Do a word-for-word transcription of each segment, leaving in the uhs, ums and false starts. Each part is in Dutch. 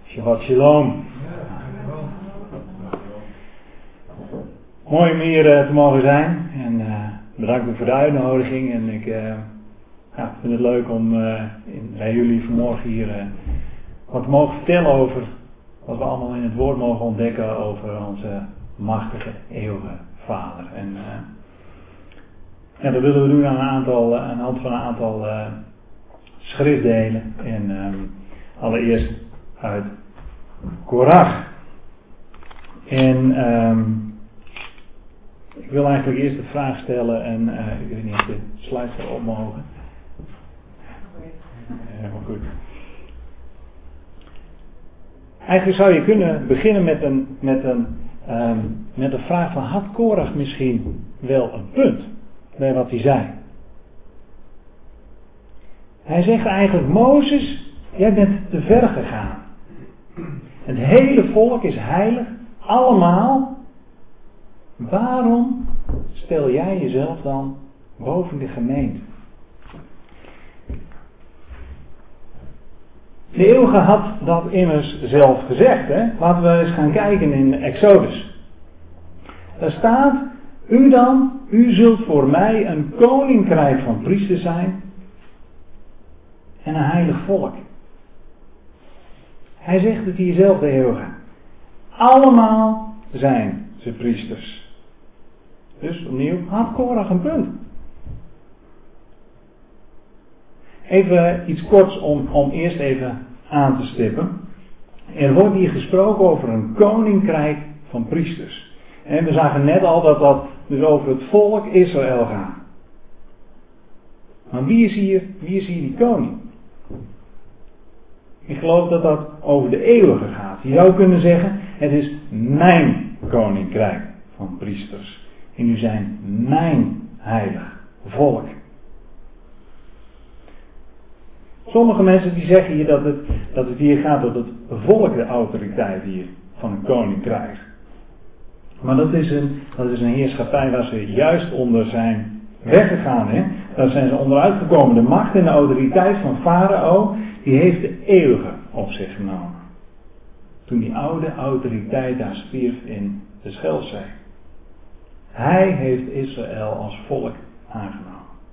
Shabbat shalom. Mooi om hier uh, te mogen zijn. En uh, bedankt voor de uitnodiging. En ik uh, ja, vind het leuk om uh, in, bij jullie vanmorgen hier uh, wat te mogen vertellen over wat we allemaal in het woord mogen ontdekken over onze machtige, eeuwige Vader. En uh, ja, dat willen we doen aan, een aantal, uh, aan de hand van een aantal uh, schriftdelen. En um, allereerst uit Korach. En um, ik wil eigenlijk eerst de vraag stellen en uh, ik weet niet of de slides erop mogen. Helemaal goed. Eigenlijk zou je kunnen beginnen met een, met een, um, met een vraag van: had Korach misschien wel een punt bij wat hij zei? Hij zegt eigenlijk: Mozes, jij bent te ver gegaan. Het hele volk is heilig, allemaal. Waarom stel jij jezelf dan boven de gemeente? De eeuwige had dat immers zelf gezegd. Hè? Laten we eens gaan kijken in Exodus. Daar staat: U dan, u zult voor mij een koninkrijk van priesters zijn en een heilig volk. Hij zegt het hier zelf, de eeuwige. Allemaal zijn ze priesters. Dus opnieuw, had Korach een punt. Even iets korts om, om eerst even aan te stippen. Er wordt hier gesproken over een koninkrijk van priesters. En we zagen net al dat dat dus over het volk Israël gaat. Maar wie is hier, wie is hier die koning? Ik geloof dat dat over de eeuwige gaat. Je zou kunnen zeggen: het is mijn koninkrijk van priesters. En u zijn mijn heilig volk. Sommige mensen die zeggen hier dat het, dat het hier gaat dat het volk de autoriteit hier van een koning krijgt. Maar dat is een, dat is een heerschappij waar ze juist onder zijn weggegaan. Hè? Daar zijn ze onderuit gekomen. De macht en de autoriteit van Farao, die heeft de eeuwige op zich genomen. Toen die oude autoriteit daar stierf in de Schelzee. Hij heeft Israël als volk aangenomen.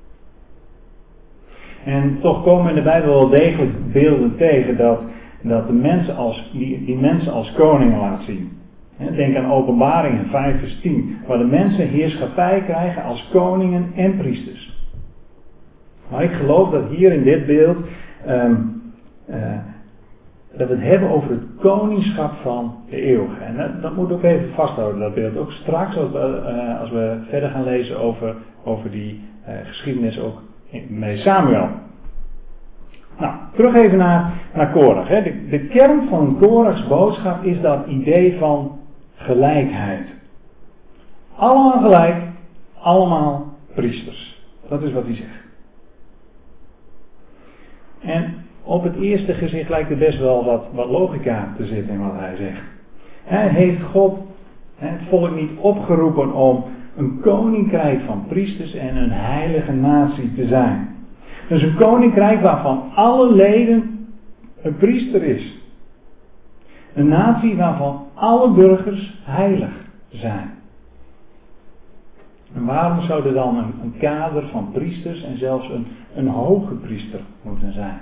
En toch komen in de Bijbel wel degelijk beelden tegen dat, dat de mensen als, die, die mensen als koningen laat zien. Denk aan Openbaringen vijf vers tien, waar de mensen heerschappij krijgen als koningen en priesters. Maar ik geloof dat hier in dit beeld um, uh, dat we het hebben over het koningschap van de eeuwige. En dat, dat moet ook even vasthouden, dat beeld. Ook straks als we, uh, als we verder gaan lezen over, over die uh, geschiedenis ook met Samuel. Nou, terug even naar, naar Korach. Hè. De, de kern van Korachs boodschap is dat idee van gelijkheid. Allemaal gelijk, allemaal priesters. Dat is wat hij zegt. En op het eerste gezicht lijkt er best wel wat, wat logica te zitten in wat hij zegt. Hij heeft God het volk niet opgeroepen om een koninkrijk van priesters en een heilige natie te zijn. Dus een koninkrijk waarvan alle leden een priester is. Een natie waarvan alle burgers heilig zijn. En waarom zou er dan een, een kader van priesters en zelfs een, een hoge priester moeten zijn?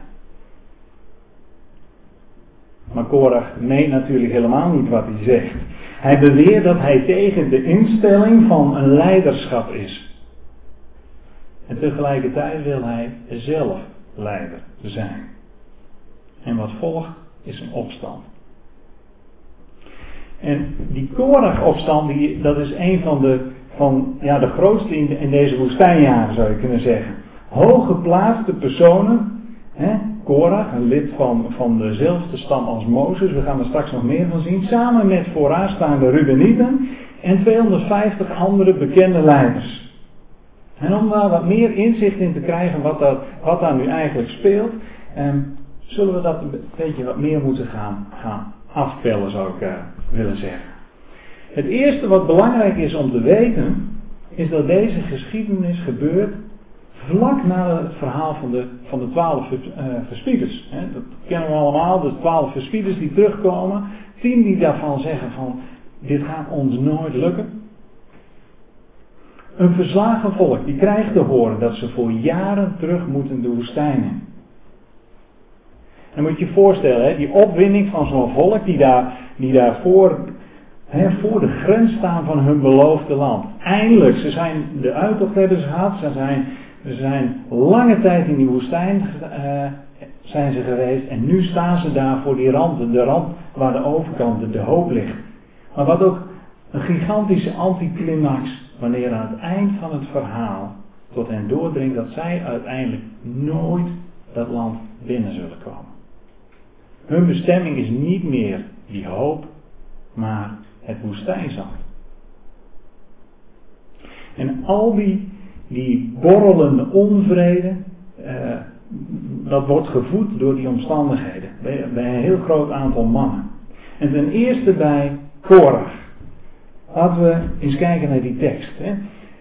Maar Korach meent natuurlijk helemaal niet wat hij zegt. Hij beweert dat hij tegen de instelling van een leiderschap is. En tegelijkertijd wil hij zelf leider zijn. En wat volgt is een opstand. En die Korach-opstand, die, dat is een van de, van, ja, de grootste in, in deze woestijnjaren, zou je kunnen zeggen. Hooggeplaatste personen. Hè, Korach, een lid van, van dezelfde stam als Mozes, we gaan er straks nog meer van zien, samen met vooraanstaande Reubenieten en tweehonderdvijftig andere bekende leiders. En om daar wat meer inzicht in te krijgen wat, dat, wat daar nu eigenlijk speelt, eh, zullen we dat een beetje wat meer moeten gaan, gaan afpellen, zou ik uh, willen zeggen. Het eerste wat belangrijk is om te weten, is dat deze geschiedenis gebeurt vlak na het verhaal van de, van de twaalf uh, verspieders. Hè, dat kennen we allemaal, de twaalf verspieders die terugkomen. Tien die daarvan zeggen van, dit gaat ons nooit lukken. Een verslagen volk, die krijgt te horen dat ze voor jaren terug moeten de woestijn in. En dan moet je je voorstellen, hè, die opwinding van zo'n volk die daar, die daar voor, hè, voor de grens staan van hun beloofde land. Eindelijk, ze zijn de uittocht hebben ze gehad, ze zijn, ze zijn lange tijd in die woestijn uh, zijn ze geweest en nu staan ze daar voor die rand, de rand waar de overkant, de, de hoop ligt. Maar wat ook een gigantische anticlimax, wanneer aan het eind van het verhaal tot hen doordringt dat zij uiteindelijk nooit dat land binnen zullen komen. Hun bestemming is niet meer die hoop, maar het woestijnzand. En al die, die borrelende onvrede, uh, dat wordt gevoed door die omstandigheden. Bij, bij een heel groot aantal mannen. En ten eerste bij Korach. Laten we eens kijken naar die tekst. Hè.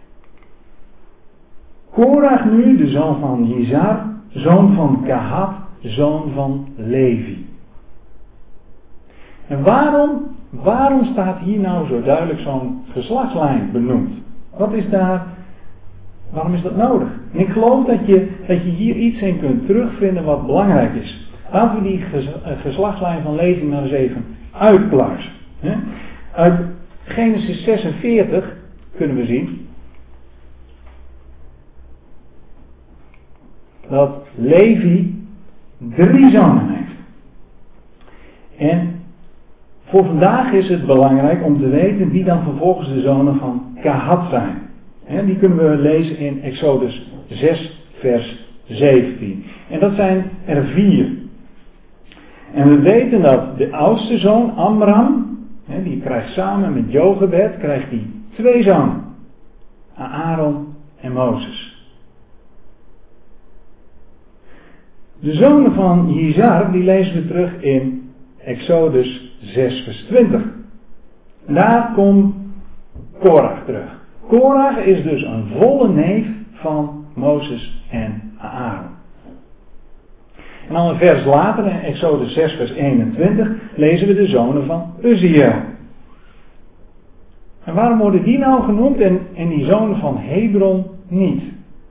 Korach nu, de zoon van Jizar, zoon van Kahat, zoon van Levi. En waarom, waarom staat hier nou zo duidelijk zo'n geslachtslijn benoemd? Wat is daar, waarom is dat nodig? En ik geloof dat je, dat je hier iets in kunt terugvinden wat belangrijk is. Laten we die ges, geslachtslijn van Levi maar eens even uitpluizen. Hè? Uit Genesis zesenveertig kunnen we zien dat Levi drie zonen heeft. En voor vandaag is het belangrijk om te weten wie dan vervolgens de zonen van Kahat zijn. He, die kunnen we lezen in Exodus zes vers zeventien. En dat zijn er vier. En we weten dat de oudste zoon Amram, he, die krijgt samen met Jochebed, krijgt hij twee zonen. Aaron en Mozes. De zonen van Jizar, die lezen we terug in Exodus zes vers twintig. En daar komt Korach terug. Korach is dus een volle neef van Mozes en Aaron. En dan een vers later, in Exodus zes vers eenentwintig, lezen we de zonen van Uzziel. En waarom worden die nou genoemd en, en die zonen van Hebron niet?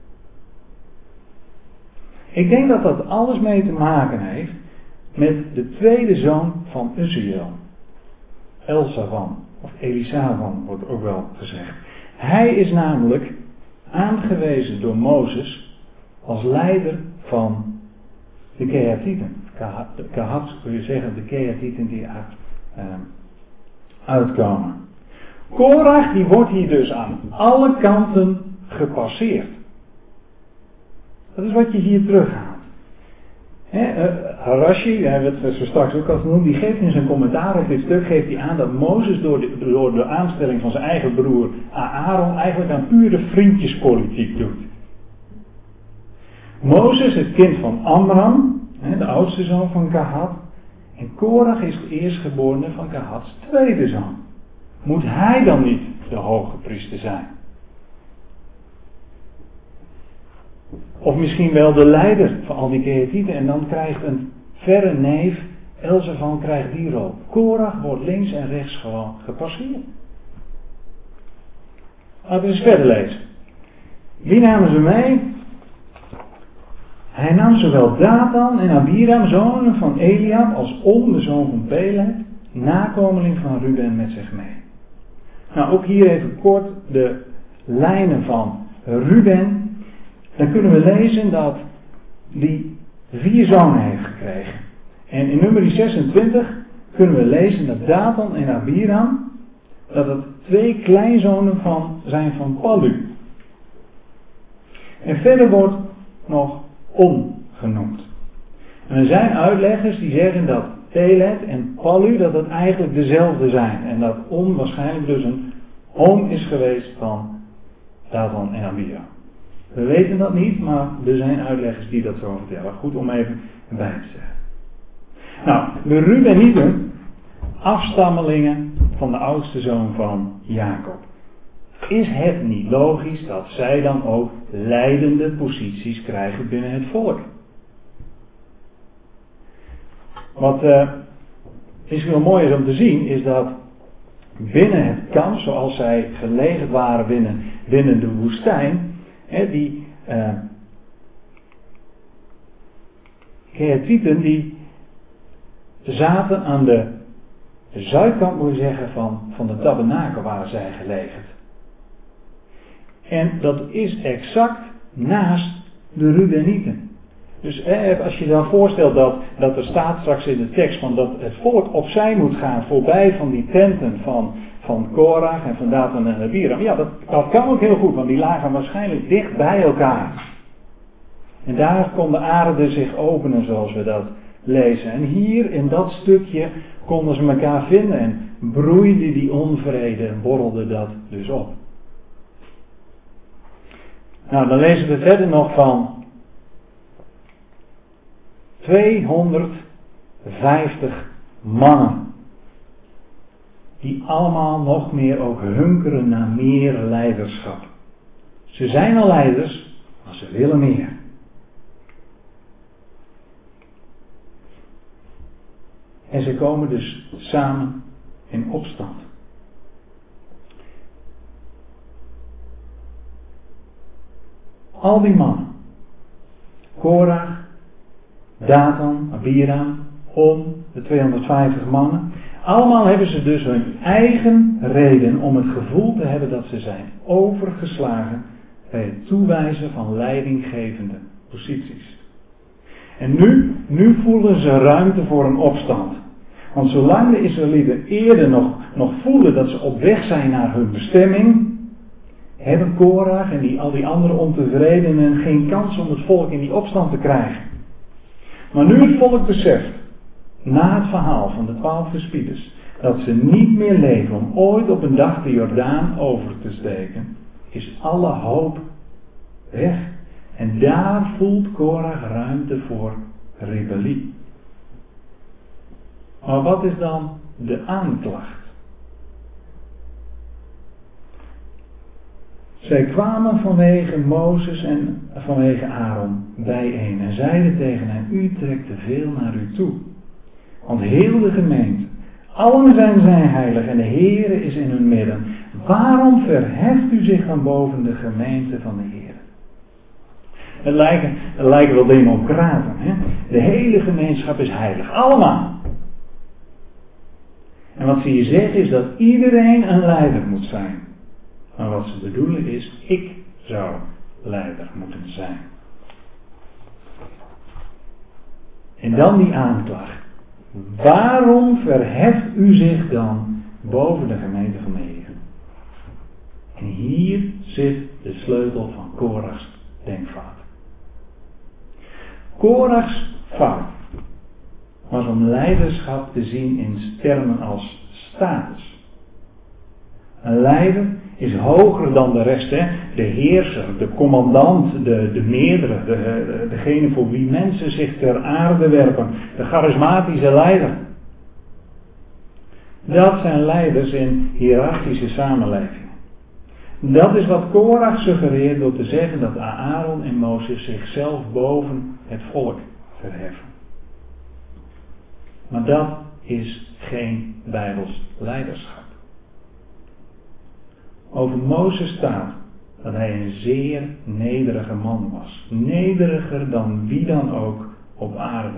Ik denk dat dat alles mee te maken heeft met de tweede zoon van Uzziel. Elsavan, of Elisavan wordt ook wel gezegd. Hij is namelijk aangewezen door Mozes als leider van de Kehathieten. Kahat kun je zeggen, de Kehathieten die uit, uh, uitkomen. Korach die wordt hier dus aan alle kanten gepasseerd. Dat is wat je hier terughaalt. He, uh, Harashi, we hebben het zo straks ook al genoemd, die geeft in zijn commentaar op dit stuk geeft hij aan dat Mozes door de, door de aanstelling van zijn eigen broer Aaron eigenlijk aan pure vriendjespolitiek doet. Mozes, het kind van Amram, he, de oudste zoon van Kahat, en Korach is de eerstgeborene van Kahats tweede zoon. Moet hij dan niet de hoge priester zijn? Of misschien wel de leider van al die Kehathieten. En dan krijgt een verre neef, Elsavan, krijgt die rol. Korach wordt links en rechts gewoon gepasseerd. Laten we eens verder lezen. Wie namen ze mee? Hij nam zowel Datan en Abiram, zonen van Eliab, als On, de zoon van Pelet, nakomeling van Ruben, met zich mee. Nou, ook hier even kort de lijnen van Ruben. Dan kunnen we lezen dat die vier zonen heeft gekregen. En in nummer zesentwintig kunnen we lezen dat Datan en Abiram, dat het twee kleinzonen van zijn van Pallu. En verder wordt nog On genoemd. En er zijn uitleggers die zeggen dat Pelet en Pallu dat het eigenlijk dezelfde zijn. En dat On waarschijnlijk dus een oom is geweest van Datan en Abiram. We weten dat niet, maar er zijn uitleggers die dat zo vertellen. Goed om even bij te zeggen. Nou, de Rubenieten, afstammelingen van de oudste zoon van Jacob. is het niet logisch dat zij dan ook leidende posities krijgen binnen het volk? Wat uh, misschien wel mooi is om te zien, is dat binnen het kamp, zoals zij gelegerd waren binnen, binnen de woestijn, hè, die uh, Kehathieten, die zaten aan de zuidkant, moet je zeggen, van, van de tabernakel waar zij gelegerd. En dat is exact naast de Rubenieten. Dus eh, als je dan voorstelt dat, dat er staat straks in de tekst van dat het volk opzij moet gaan voorbij van die tenten van, van Korach en van Dathan en Abiram. Ja, dat, dat kan ook heel goed, want die lagen waarschijnlijk dicht bij elkaar. En daar kon de aarde zich openen zoals we dat lezen. En hier in dat stukje konden ze elkaar vinden en broeide die onvrede en borrelde dat dus op. Nou, dan lezen we verder nog van tweehonderdvijftig mannen. Die allemaal nog meer ook hunkeren naar meer leiderschap. Ze zijn al leiders, maar ze willen meer. En ze komen dus samen in opstand. Al die mannen. Korach, Dathan, Abiram, om de tweehonderdvijftig mannen. Allemaal hebben ze dus hun eigen reden om het gevoel te hebben dat ze zijn overgeslagen bij het toewijzen van leidinggevende posities. En nu, nu voelen ze ruimte voor een opstand. Want zolang de Israëlieten eerder nog, nog voelen dat ze op weg zijn naar hun bestemming, hebben Korach en die, al die andere ontevredenen geen kans om het volk in die opstand te krijgen. Maar nu het volk beseft, na het verhaal van de twaalf verspieders, dat ze niet meer leven om ooit op een dag de Jordaan over te steken, is alle hoop weg. En daar voelt Korach ruimte voor rebellie. Maar wat is dan de aanklacht? Zij kwamen vanwege Mozes en vanwege Aaron bijeen en zeiden tegen hen: u trekt te veel naar u toe. Want heel de gemeente, allen zijn zij heilig en de Heere is in hun midden. Waarom verheft u zich dan boven de gemeente van de Heere? Het lijken, het lijken wel democraten. Hè? De hele gemeenschap is heilig. Allemaal. En wat ze hier zeggen is dat iedereen een leider moet zijn. Maar wat ze bedoelen is, ik zou leider moeten zijn. En dan die aanklacht. Waarom verheft u zich dan boven de gemeente van de Heer? En hier zit de sleutel van Korachs denkfout. Korachs fout was om leiderschap te zien in termen als status. Een leider is hoger dan de rest. Hè? De heerser, de commandant, de, de meerdere, de, de, degene voor wie mensen zich ter aarde werpen. De charismatische leider. Dat zijn leiders in hiërarchische samenlevingen. Dat is wat Korach suggereert door te zeggen dat Aaron en Mozes zichzelf boven het volk verheffen. Maar dat is geen bijbels leiderschap. Over Mozes staat dat hij een zeer nederige man was. Nederiger dan wie dan ook op aarde.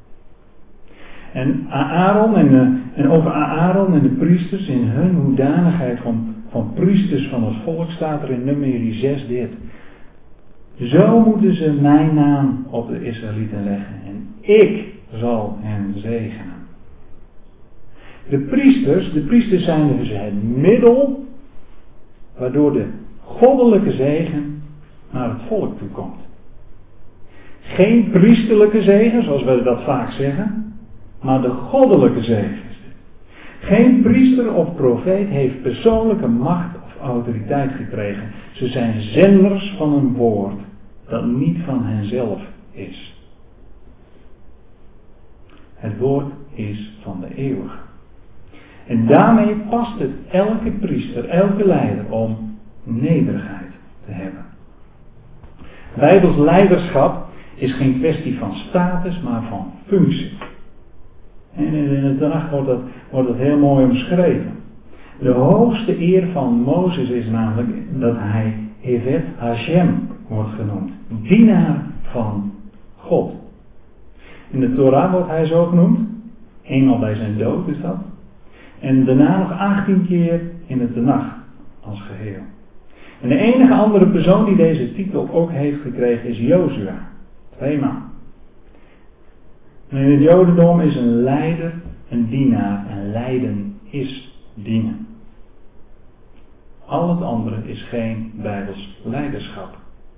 En Aaron en, de, en over Aaron en de priesters in hun hoedanigheid van, van priesters van het volk staat er in Numeri zes dit. Zo moeten ze mijn naam op de Israëlieten leggen en ik zal hen zegenen. De priesters, de priesters zijn dus het middel waardoor de goddelijke zegen naar het volk toe komt. Geen priesterlijke zegen, zoals we dat vaak zeggen, maar de goddelijke zegen. Geen priester of profeet heeft persoonlijke macht of autoriteit gekregen. Ze zijn zenders van een woord dat niet van henzelf is. Het woord is van de eeuwige. En daarmee past het elke priester, elke leider om nederigheid te hebben. Bijbels leiderschap is geen kwestie van status, maar van functie. En in het Tanach wordt dat, wordt dat heel mooi omschreven. De hoogste eer van Mozes is namelijk dat hij Evet Hashem wordt genoemd. Dienaar van God. In de Torah wordt hij zo genoemd. Eenmaal bij zijn dood is dat. En daarna nog achttien keer in het Tanach als geheel. En de enige andere persoon die deze titel ook heeft gekregen is Jozua. Tweemaal. En in het Jodendom is een leider een dienaar en leiden is dienen. Al het andere is geen Bijbels leiderschap.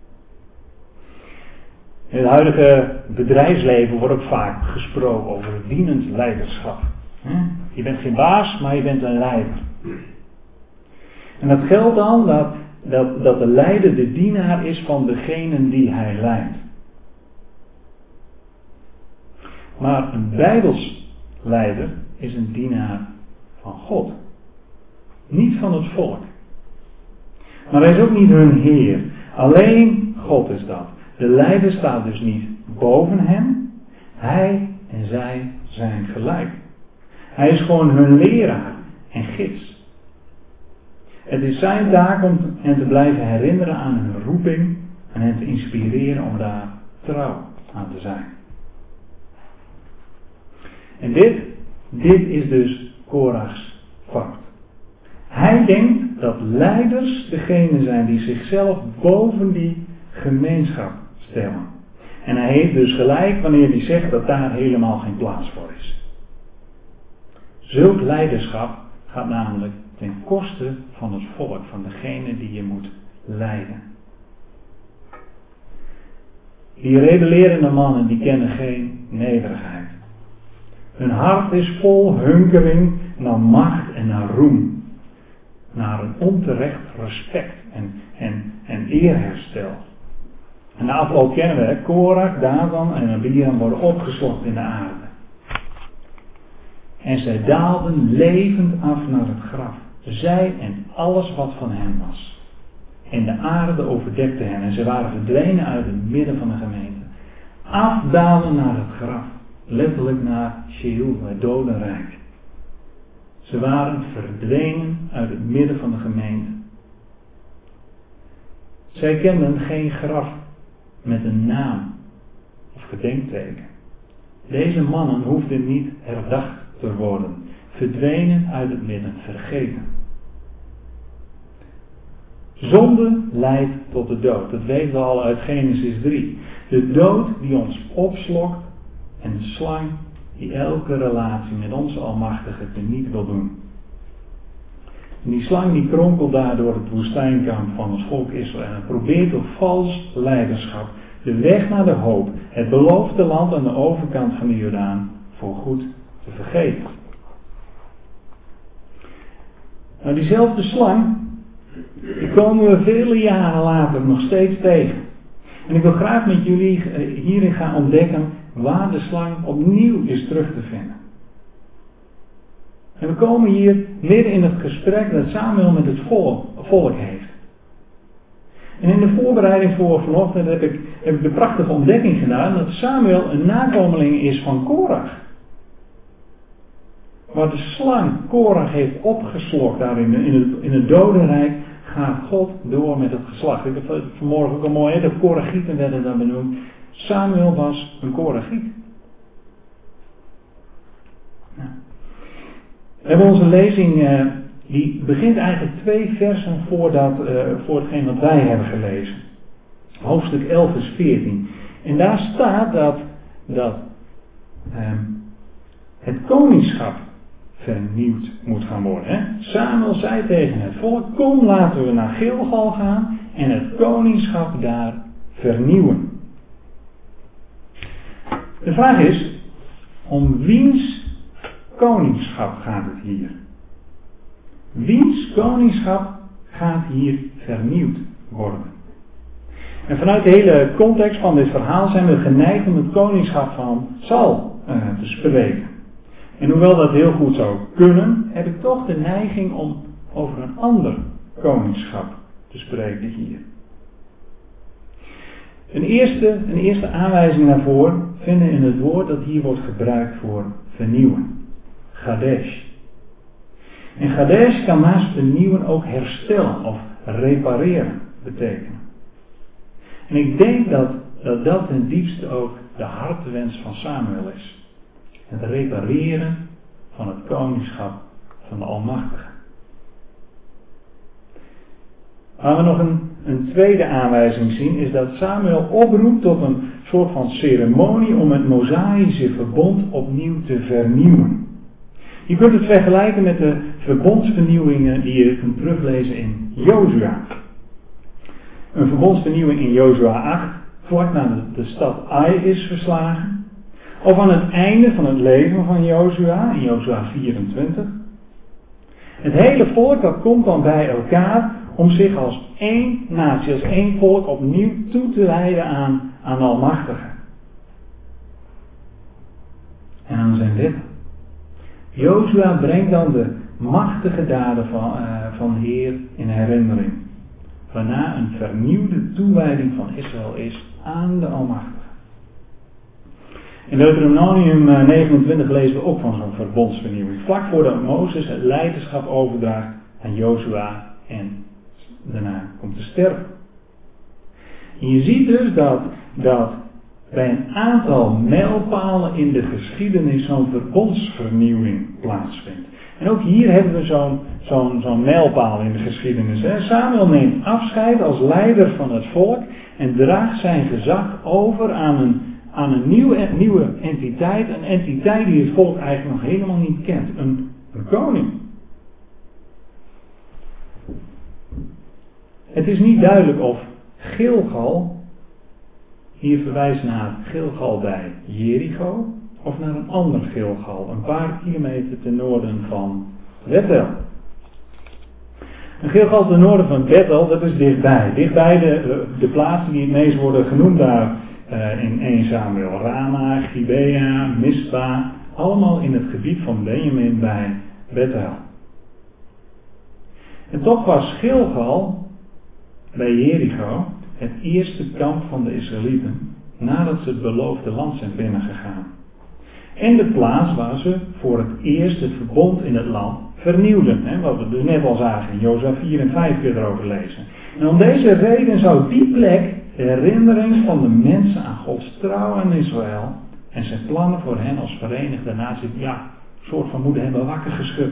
In het huidige bedrijfsleven wordt ook vaak gesproken over dienend leiderschap. Je bent geen baas, maar je bent een leider. En dat geldt dan dat, dat, dat de leider de dienaar is van degene die hij leidt. Maar een Bijbels leider is een dienaar van God. Niet van het volk. Maar hij is ook niet hun Heer. Alleen God is dat. De leider staat dus niet boven hem. Hij en zij zijn gelijk. Hij is gewoon hun leraar en gids. Het is zijn taak om hen te blijven herinneren aan hun roeping en hen te inspireren om daar trouw aan te zijn. En dit, dit is dus Korachs fout. Hij denkt dat leiders degene zijn die zichzelf boven die gemeenschap stellen. En hij heeft dus gelijk wanneer hij zegt dat daar helemaal geen plaats voor is. Zulk leiderschap gaat namelijk ten koste van het volk, van degene die je moet leiden. Die rebellerende mannen die kennen geen nederigheid. Hun hart is vol hunkering naar macht en naar roem. Naar een onterecht respect en, en, en eerherstel. En de afloop kennen we, Korach, Dathan en Abiram worden opgeslokt in de aarde. En zij daalden levend af naar het graf. Zij en alles wat van hen was. En de aarde overdekte hen en ze waren verdwenen uit het midden van de gemeente. Afdalen naar het graf. Letterlijk naar Sheol, het dodenrijk. Ze waren verdwenen uit het midden van de gemeente. Zij kenden geen graf met een naam of gedenkteken. Deze mannen hoefden niet herdacht te worden. Verdwenen uit het midden, vergeten. Zonde leidt tot de dood. Dat weten we al uit Genesis drie. De dood die ons opslokt en de slang die elke relatie met onze Almachtige teniet wil doen. En die slang die kronkelt daar door het woestijnkamp van het volk Israël en probeert door vals leiderschap de weg naar de hoop, het beloofde land aan de overkant van de Jordaan, voor goed te vergeten. Nou, diezelfde slang, die komen we vele jaren later nog steeds tegen. En ik wil graag met jullie hierin gaan ontdekken waar de slang opnieuw is terug te vinden. En we komen hier midden in het gesprek dat Samuel met het volk, volk heeft. En in de voorbereiding voor vanochtend heb ik, heb ik de prachtige ontdekking gedaan dat Samuel een nakomeling is van Korach. Waar de slang Korach heeft opgeslokt daar in, in, het, in het dodenrijk, gaat God door met het geslacht. Ik heb vanmorgen ook al mooi, de Korachieten werden daar benoemd. Samuel was een Korachiet. Nou. We hebben onze lezing, uh, die begint eigenlijk twee versen voordat, uh, voor hetgeen wat wij hebben gelezen. Hoofdstuk elf vers veertien. En daar staat dat, dat um, het koningschap vernieuwd moet gaan worden. Hè? Samuel zei tegen het volk, kom laten we naar Gilgal gaan en het koningschap daar vernieuwen. De vraag is, om wiens koningschap gaat het hier? Wiens koningschap gaat hier vernieuwd worden? En vanuit de hele context van dit verhaal zijn we geneigd om het koningschap van Saul uh, te spreken. En hoewel dat heel goed zou kunnen, heb ik toch de neiging om over een ander koningschap te te spreken hier. Een eerste, een eerste aanwijzing daarvoor vinden in het woord dat hier wordt gebruikt voor vernieuwen. Gadesh. En Gadesh kan naast vernieuwen ook herstellen of repareren betekenen. En ik denk dat dat, dat ten diepste ook de hartewens van Samuel is. Het repareren van het koningschap van de Almachtige. Waar we nog een, een tweede aanwijzing zien is dat Samuel oproept tot een soort van ceremonie om het Mosaïsche verbond opnieuw te vernieuwen. Je kunt het vergelijken met de verbondsvernieuwingen die je kunt teruglezen in Jozua. Een verbondsvernieuwing in Jozua acht, vlak nadat de stad Ai is verslagen. Of aan het einde van het leven van Jozua, in Jozua vierentwintig. Het hele volk dat komt dan bij elkaar om zich als één natie, als één volk opnieuw toe te wijden aan, aan de Almachtige. En aan zijn wetten. Jozua brengt dan de machtige daden van, uh, van Heer in herinnering. Waarna een vernieuwde toewijding van Israël is aan de Almachtige. In Deuteronomium negenentwintig lezen we ook van zo'n verbondsvernieuwing. Vlak voordat Mozes het leiderschap overdraagt aan Jozua en daarna komt te sterven. En je ziet dus dat, dat bij een aantal mijlpalen in de geschiedenis zo'n verbondsvernieuwing plaatsvindt. En ook hier hebben we zo'n, zo'n, zo'n mijlpaal in de geschiedenis. Hè. Samuel neemt afscheid als leider van het volk en draagt zijn gezag over aan een, aan een nieuwe, nieuwe entiteit. Een entiteit die het volk eigenlijk nog helemaal niet kent. Een, een koning. Het is niet duidelijk of Gilgal hier verwijst naar Gilgal bij Jericho of naar een ander Gilgal, een paar kilometer ten noorden van Bethel. Een Gilgal ten noorden van Bethel, dat is dichtbij. Dichtbij de, de plaatsen die het meest worden genoemd daar uh, in eerste Samuel. Rama, Gibea, Mispa, allemaal in het gebied van Benjamin bij Bethel. En toch was Gilgal bij Jericho het eerste kamp van de Israëlieten nadat ze het beloofde land zijn binnengegaan. En de plaats waar ze voor het eerst het verbond in het land vernieuwden. Hè, wat we dus net al zagen in Jozua vier en vijf weer erover lezen. En om deze reden zou die plek de herinnering van de mensen aan Gods trouw aan Israël en zijn plannen voor hen als verenigde natie, ja, een soort van moeten hebben wakker geschud.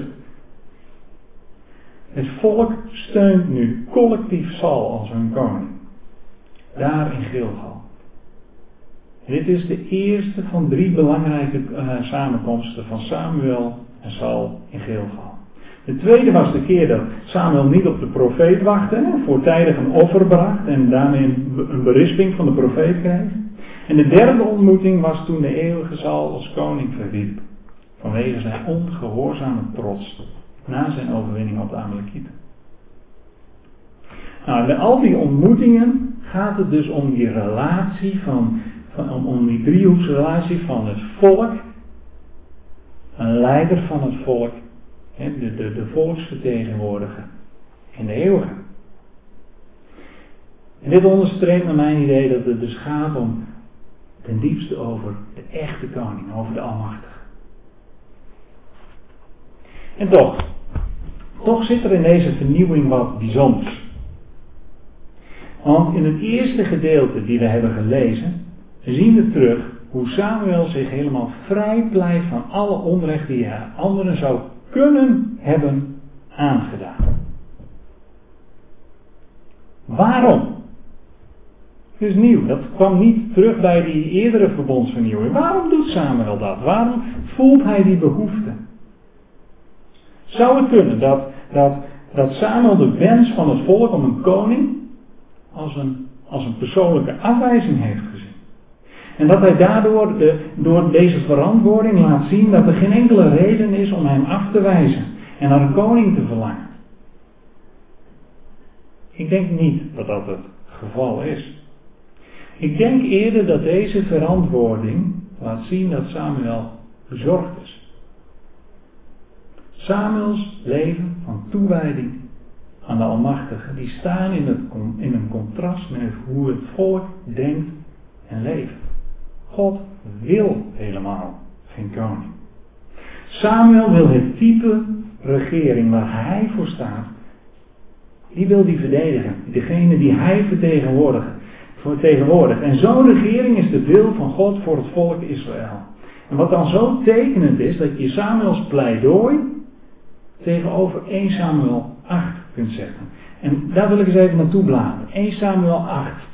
Het volk steunt nu collectief Saul als hun koning. Daar in Gilgal. Dit is de eerste van drie belangrijke uh, samenkomsten van Samuel en Saul in Gilgal. De tweede was de keer dat Samuel niet op de profeet wachtte, hè, voortijdig een offer bracht en daarmee een, een berisping van de profeet kreeg. En de derde ontmoeting was toen de eeuwige Saul als koning verwierp, vanwege zijn ongehoorzame trots na zijn overwinning op de Amalekieten. Nou, bij al die ontmoetingen gaat het dus om die relatie van, van om, om die driehoeksrelatie van het volk, een leider van het volk, hè, de, de, de volksvertegenwoordiger en de eeuwige. En dit onderstreept naar mijn idee dat het dus gaat om ten diepste over de echte koning, over de Almachtige. En toch, toch zit er in deze vernieuwing wat bijzonders. Want in het eerste gedeelte die we hebben gelezen, zien we terug hoe Samuel zich helemaal vrij pleit van alle onrecht die hij anderen zou kunnen hebben aangedaan. Waarom? Het is nieuw, dat kwam niet terug bij die eerdere verbondsvernieuwing. Waarom doet Samuel dat? Waarom voelt hij die behoefte? Zou het kunnen dat, dat, dat Samuel de wens van het volk om een koning als een, als een persoonlijke afwijzing heeft gezien? En dat hij daardoor de, door deze verantwoording laat zien dat er geen enkele reden is om hem af te wijzen en naar een koning te verlangen. Ik denk niet dat dat het geval is. Ik denk eerder dat deze verantwoording laat zien dat Samuel bezorgd is. Samuels leven van toewijding aan de Almachtige, die staan in, het, in een contrast met hoe het volk denkt en leeft. God wil helemaal geen koning. Samuel wil het type regering waar hij voor staat, die wil die verdedigen. Degene die hij vertegenwoordigt. vertegenwoordigt. En zo'n regering is de wil van God voor het volk Israël. En wat dan zo tekenend is, dat je Samuels pleidooi tegenover één Samuel acht kunt zetten. En daar wil ik eens even naartoe bladeren. één Samuel acht.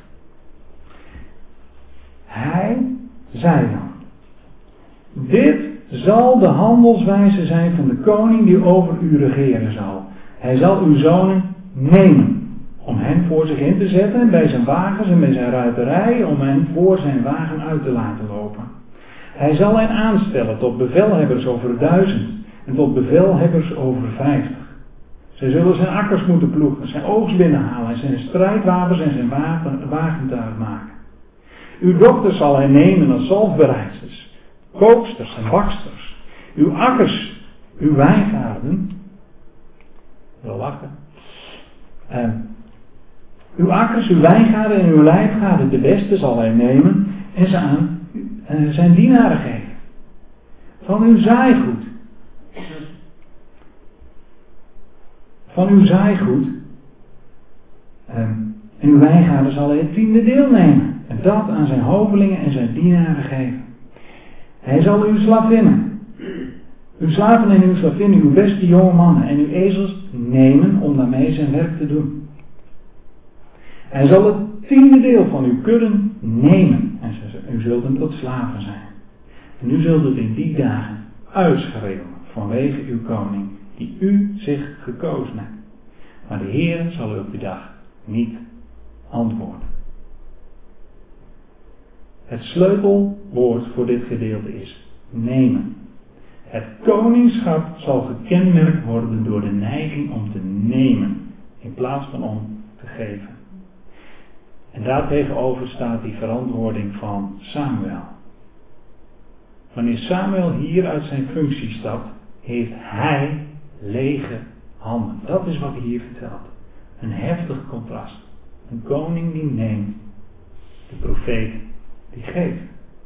Hij zei dan: dit zal de handelswijze zijn van de koning die over u regeren zal. Hij zal uw zonen nemen, om hen voor zich in te zetten en bij zijn wagens en bij zijn ruiterij, om hen voor zijn wagen uit te laten lopen. Hij zal hen aanstellen tot bevelhebbers over duizend en tot bevelhebbers over vijftig. Zij zullen zijn akkers moeten ploegen, zijn oogst binnenhalen en zijn strijdwapens en zijn wagen, wagentuig maken. Uw dochters zal hij nemen als zalfbereidsters, kooksters en baksters. Uw akkers, uw wijngaarden, wel lachen. Uh, uw akkers, uw wijngaarden en uw lijfgaarden, de beste zal hij nemen en ze aan uh, zijn dienaren geven. Van uw zaaigoed. Van uw zaaigoed. Uh, en uw wijngaarden zal hij het tiende deel nemen. En dat aan zijn hovelingen en zijn dienaren geven. Hij zal uw slavinnen, uw slaven en uw slavinnen, uw beste jonge mannen en uw ezels nemen om daarmee zijn werk te doen. Hij zal het tiende deel van uw kudden nemen en u zult hem tot slaven zijn. En u zult het in die dagen uitschreeuwen vanwege uw koning die u zich gekozen hebt. Maar de Heer zal u op die dag niet antwoorden. Het sleutelwoord voor dit gedeelte is nemen. Het koningschap zal gekenmerkt worden door de neiging om te nemen in plaats van om te geven. En daartegenover staat die verantwoording van Samuel. Wanneer Samuel hier uit zijn functie stapt, heeft hij lege handen. Dat is wat hij hier vertelt. Een heftig contrast. Een koning die neemt, de profeet die geeft.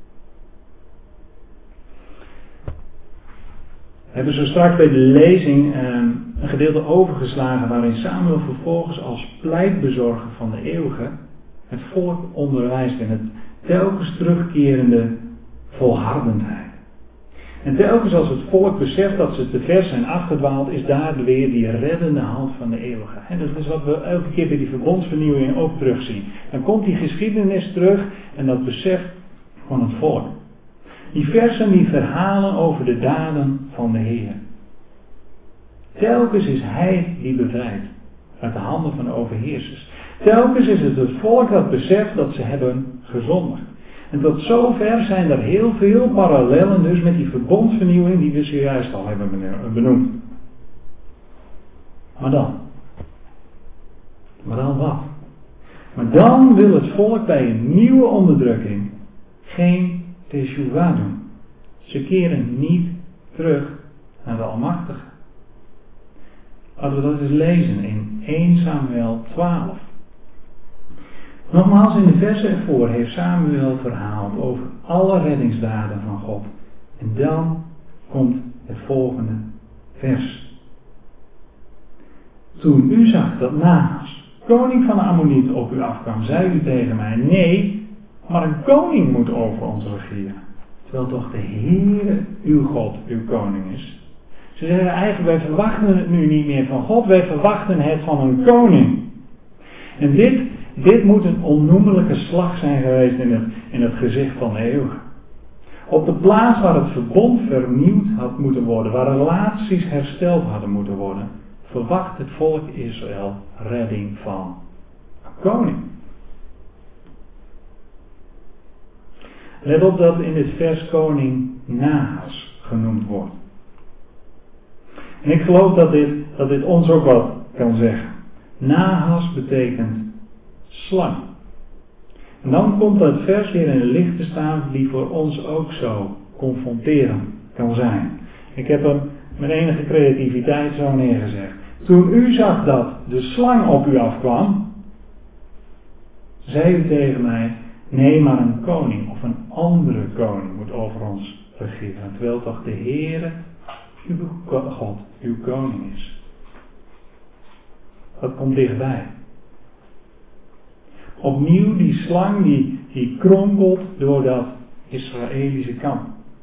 We hebben zo straks bij de lezing eh, een gedeelte overgeslagen waarin Samuel vervolgens als pleitbezorger van de eeuwige het volk onderwijst in het telkens terugkerende volhardendheid. En telkens als het volk beseft dat ze te ver zijn afgedwaald, is daar weer die reddende hand van de eeuwige. En dat is wat we elke keer bij die verbondsvernieuwing ook terugzien. Dan komt die geschiedenis terug en dat besef van het volk. Die versen die verhalen over de daden van de Heer. Telkens is Hij die bevrijdt uit de handen van de overheersers. Telkens is het het volk dat beseft dat ze hebben gezondigd. En tot zover zijn er heel veel parallellen dus met die verbondsvernieuwing die we zojuist al hebben benoemd. Maar dan? Maar dan wat? Maar dan wil het volk bij een nieuwe onderdrukking geen teshuvah doen. Ze keren niet terug naar de Almachtige. Laten we dat eens lezen in één Samuel twaalf. Nogmaals, in de versen ervoor heeft Samuel verhaald over alle reddingsdaden van God. En dan komt het volgende vers. Toen u zag dat Nahas, koning van de Ammonieten, op u afkwam, zei u tegen mij: nee, maar een koning moet over ons regeren. Terwijl toch de Heere uw God uw koning is. Ze zeggen eigenlijk: wij verwachten het nu niet meer van God, wij verwachten het van een koning. En dit, dit moet een onnoemelijke slag zijn geweest in het, in het gezicht van de eeuwige. Op de plaats waar het verbond vernieuwd had moeten worden, waar relaties hersteld hadden moeten worden, verwacht het volk Israël redding van een koning. Let op dat in dit vers koning Nahas genoemd wordt. En ik geloof dat dit, dat dit ons ook wat kan zeggen. Nahas betekent slang. En dan komt dat vers weer in het licht te staan die voor ons ook zo confronterend kan zijn. Ik heb hem met enige creativiteit zo neergezegd. Toen u zag dat de slang op u afkwam, zei u tegen mij, nee, maar een koning of een andere koning moet over ons regeren. Terwijl toch de Heere, uw God, uw koning is. Dat komt dichtbij. Opnieuw die slang die, die kronkelt door dat Israëlische kamp.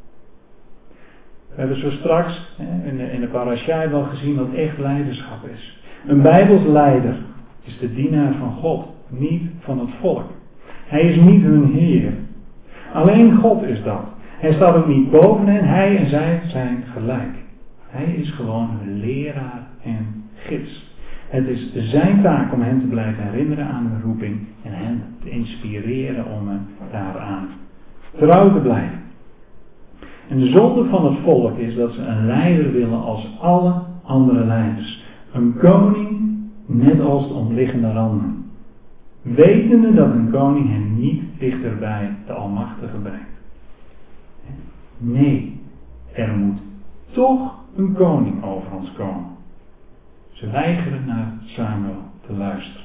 We hebben zo straks hè, in, de, in de parasha wel gezien wat echt leiderschap is. Een Bijbels leider is de dienaar van God, niet van het volk. Hij is niet hun Heer. Alleen God is dat. Hij staat ook niet boven hen, hij en zij zijn gelijk. Hij is gewoon hun leraar en gids. Het is zijn taak om hen te blijven herinneren aan hun roeping en hen te inspireren om hen daaraan trouw te blijven. En de zonde van het volk is dat ze een leider willen als alle andere leiders. Een koning net als de omliggende randen. Wetende dat een koning hen niet dichterbij de Almachtige brengt. Nee, er moet toch een koning over ons komen. Ze weigeren naar Samuel te luisteren.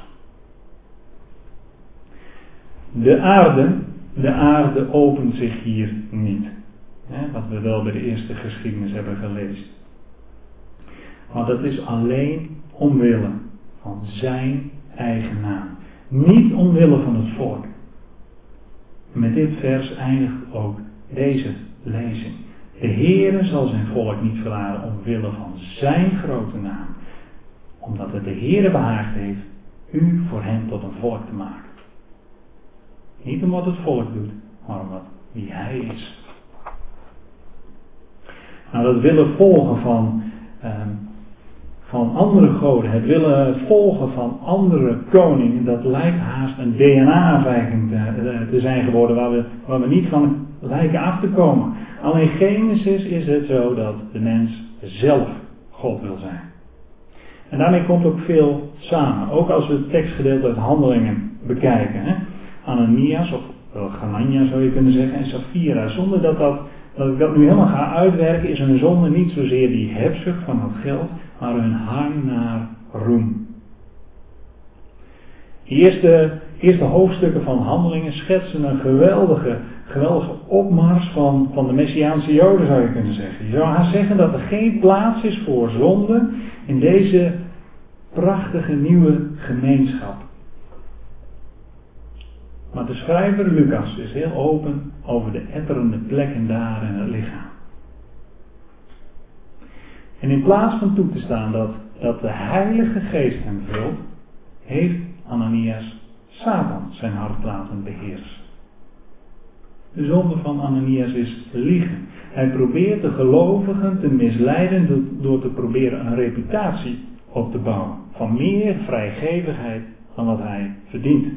De aarde, de aarde opent zich hier niet. Hè, wat we wel bij de eerste geschiedenis hebben gelezen. Maar dat is alleen omwille van zijn eigen naam. Niet omwille van het volk. Met dit vers eindigt ook deze lezing. De Heere zal zijn volk niet verlaten omwille van zijn grote naam. Omdat het de Heere behaagd heeft u voor hem tot een volk te maken. Niet om wat het volk doet, maar om wat wie hij is. Nou, dat willen volgen van, um, van andere goden, het willen volgen van andere koningen, dat lijkt haast een D N A-afwijking te, te zijn geworden waar we, waar we niet van lijken af te komen. Al in Genesis is het zo dat de mens zelf God wil zijn. En daarmee komt ook veel samen. Ook als we het tekstgedeelte uit Handelingen bekijken. Hè? Ananias, of wel Hanania zou je kunnen zeggen, en Sapphira. Zonder dat, dat, dat ik dat nu helemaal ga uitwerken, is hun zonde niet zozeer die hebzucht van het geld, maar hun hang naar roem. De eerste, eerste hoofdstukken van Handelingen schetsen een geweldige, geweldige opmars van, van de Messiaanse Joden, zou je kunnen zeggen. Je zou haast zeggen dat er geen plaats is voor zonde in deze prachtige nieuwe gemeenschap. Maar de schrijver Lucas is heel open over de etterende plekken daar in het lichaam. En in plaats van toe te staan dat, dat de Heilige Geest hem vult, heeft Ananias Satan zijn hart laten beheersen. De zonde van Ananias is liegen. Hij probeert de gelovigen te misleiden door te proberen een reputatie op te bouwen. Van meer vrijgevigheid dan wat hij verdient.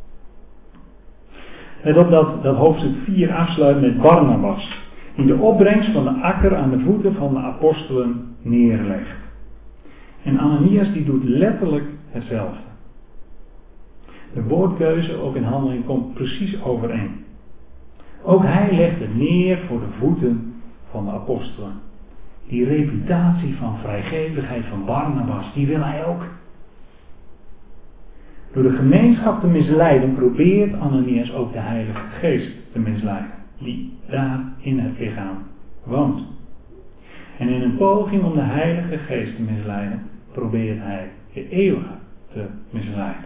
Let op dat, dat hoofdstuk vier afsluit met Barnabas. Die de opbrengst van de akker aan de voeten van de apostelen neerlegt. En Ananias die doet letterlijk hetzelfde. De woordkeuze ook in Handelingen komt precies overeen. Ook hij legt het neer voor de voeten van de apostelen. Die reputatie van vrijgevigheid van Barnabas, die wil hij ook. Door de gemeenschap te misleiden probeert Ananias ook de Heilige Geest te misleiden. Die daar in het lichaam woont. En in een poging om de Heilige Geest te misleiden, probeert hij de eeuwige te misleiden.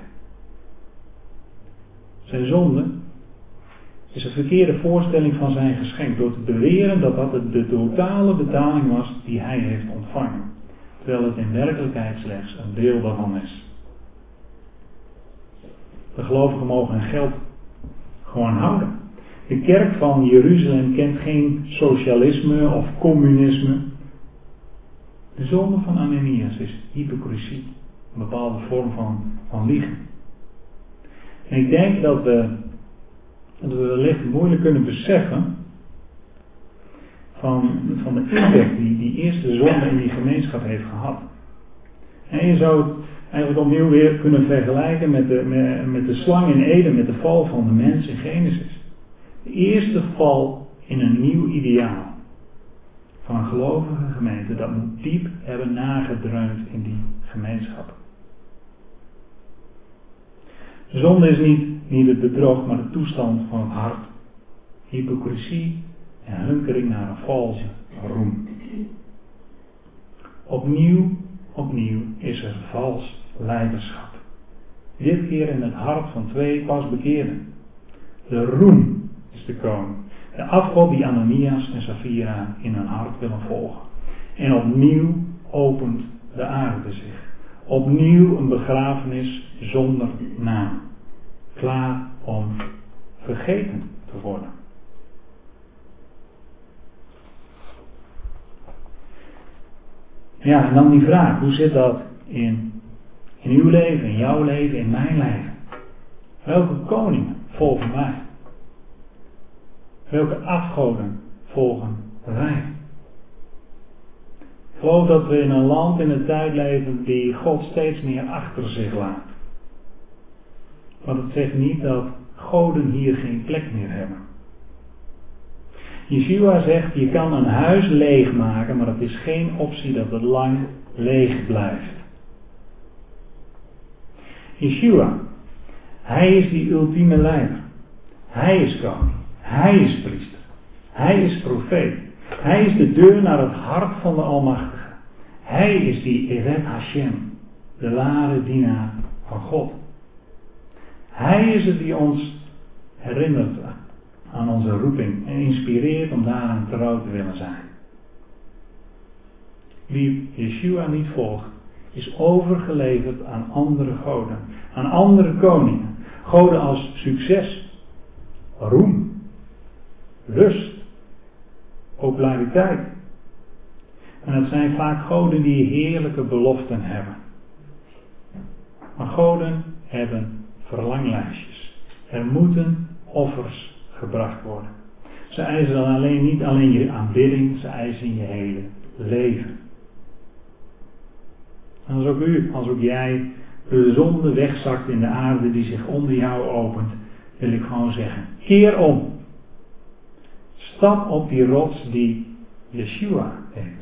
Zijn zonde is een verkeerde voorstelling van zijn geschenk door te beweren dat dat de totale betaling was die hij heeft ontvangen. Terwijl het in werkelijkheid slechts een deel daarvan is. De gelovigen mogen hun geld gewoon houden. De kerk van Jeruzalem kent geen socialisme of communisme. De zonde van Ananias is hypocrisie. Een bepaalde vorm van, van liegen. En ik denk dat we, dat we wellicht moeilijk kunnen beseffen van, van de impact die die eerste zonde in die gemeenschap heeft gehad. En je zou het eigenlijk opnieuw weer kunnen vergelijken met de, met, met de slang in Eden, met de val van de mens in Genesis. De eerste val in een nieuw ideaal. van een gelovige gemeente, dat moet diep hebben nagedreund in die gemeenschap. Zonde is niet, niet het bedrog, maar de toestand van het hart. Hypocrisie en hunkering naar een valse roem. Opnieuw, opnieuw is er vals leiderschap. Dit keer in het hart van twee pasbekeerden. De roem is de koning. De afgod die Ananias en Safira in hun hart willen volgen. En opnieuw opent de aarde zich. Opnieuw een begrafenis zonder naam. Klaar om vergeten te worden. Ja, en dan die vraag. Hoe zit dat in, in uw leven, in jouw leven, in mijn leven? Welke koningen volgen wij? Welke afgoden volgen wij? Ik geloof dat we in een land, in een tijd leven die God steeds meer achter zich laat. Maar dat zegt niet dat goden hier geen plek meer hebben. Yeshua zegt, je kan een huis leegmaken, maar het is geen optie dat het lang leeg blijft. Yeshua, hij is die ultieme leider. Hij is koning. Hij is priester. Hij is profeet. Hij is de deur naar het hart van de Almachtige. Hij is die Eved Hashem, de ware dienaar van God. Hij is het die ons herinnert aan onze roeping en inspireert om daaraan trouw te willen zijn. Wie Yeshua niet volgt, is overgeleverd aan andere goden, aan andere koningen. Goden als succes, roem, lust, populariteit. En dat zijn vaak goden die heerlijke beloften hebben. Maar goden hebben verlanglijstjes. Er moeten offers gebracht worden. Ze eisen dan alleen niet alleen je aanbidding, ze eisen je hele leven. En als ook u, als ook jij de zonde wegzakt in de aarde die zich onder jou opent, wil ik gewoon zeggen, keer om. Stap op die rots die Yeshua heet.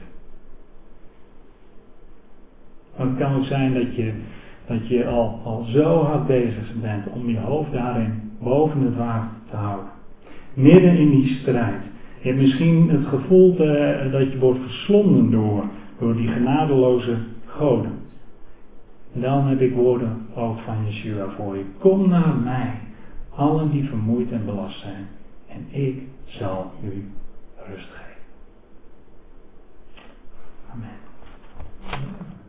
Want het kan ook zijn dat je, dat je al, al zo hard bezig bent om je hoofd daarin boven het water te houden. Midden in die strijd. Je hebt misschien het gevoel te, dat je wordt verslonden door, door die genadeloze goden. En dan heb ik woorden ook van Yeshua voor je. Kom naar mij, allen die vermoeid en belast zijn. En ik zal u rust geven.